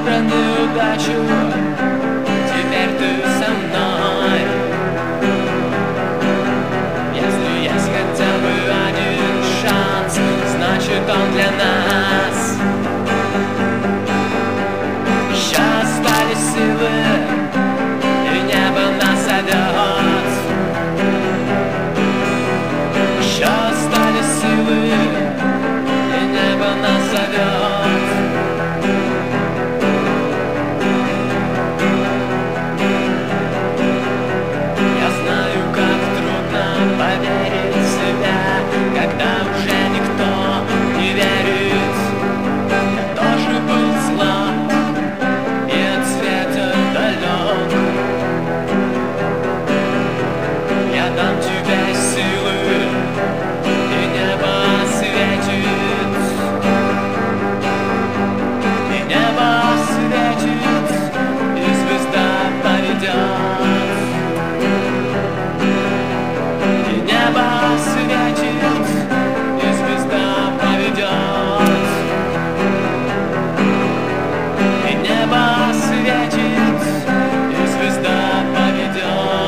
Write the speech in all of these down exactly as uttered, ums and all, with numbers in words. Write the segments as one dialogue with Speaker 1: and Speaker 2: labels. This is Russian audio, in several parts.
Speaker 1: про неудачу. Теперь ты со мной. Если есть хотя бы один шанс, значит он для нас. Еще остались силы, и небо нас зовет. Еще остались силы, и небо нас зовет. Я знаю, как трудно поверить в себя, когда уже никто не верит. Я тоже был слаб и от света далек. Я дам тебе силы, и небо светит. И небо светит, и звезда поведет. И небо светит, и звезда поведет. И небо светит, и звезда поведет.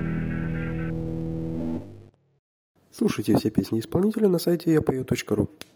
Speaker 2: Слушайте все песни исполнителя на сайте я пою точка ру.